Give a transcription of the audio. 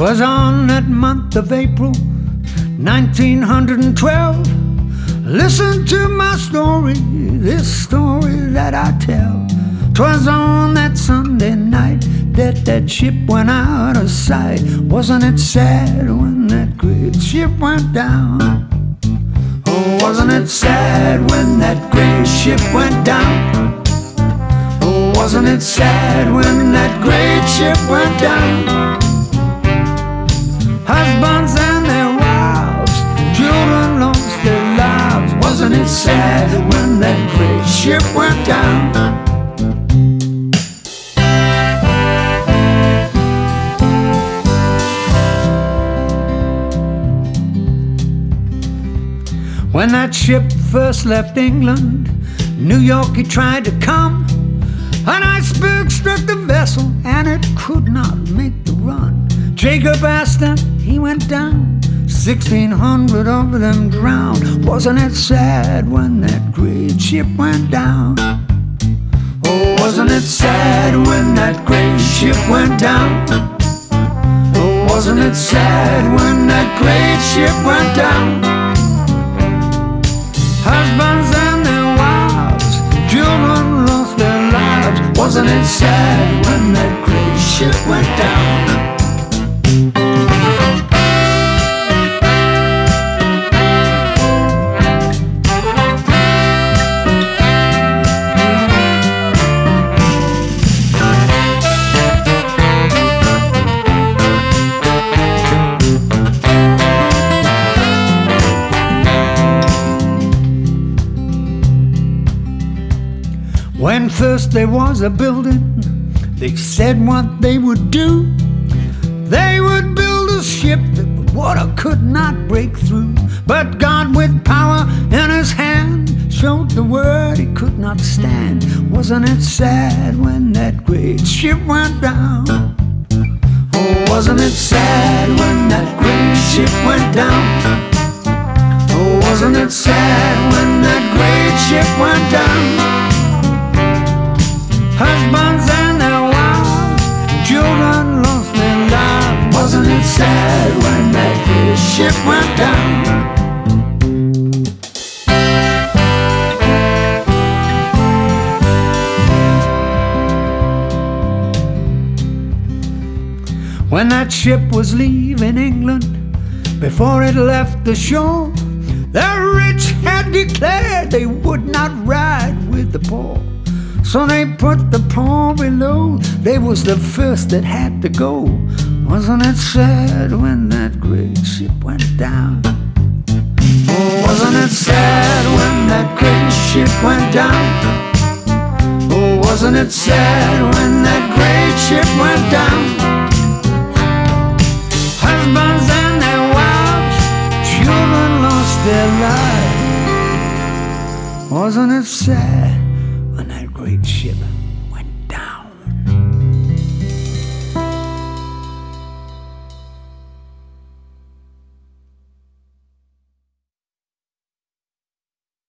'Twas on that month of April, 1912. Listen to my story, this story that I tell. 'Twas on that Sunday night that ship went out of sight. Wasn't it sad when that great ship went down? Oh, wasn't it sad when that great ship went down? Oh, wasn't it sad when that great ship went down? Husbands and their wives, children lost their lives. Wasn't it sad when that great ship went down? When that ship first left England, New York he tried to come. An iceberg struck the vessel and it could not make the run. Jacob Astor, he went down. 1,600 of them drowned. Wasn't it sad when that great ship went down? Oh, wasn't it sad when that great ship went down? Oh, wasn't it sad when that great ship went down? Husbands and their wives, children lost their lives. Wasn't it sad when that great ship went down? When first there was a building, they said what they would do. They would build a ship that the water could not break through. But God with power in his hand showed the word he could not stand. Wasn't it sad when that great ship went down? Oh, wasn't it sad when that great ship went down? Oh, wasn't it sad when that great ship went down? Husbands and their wives, children lost their lives. Wasn't it sad when that great ship went down? When that ship was leaving England, before it left the shore, the rich had declared they would not ride with the poor. So they put the poor below. They was the first that had to go. Wasn't it sad when that great ship went down? Oh, wasn't it sad when that great ship went down? Oh, wasn't it sad when that great ship went down? Husbands and their wives, children lost their lives. Wasn't it sad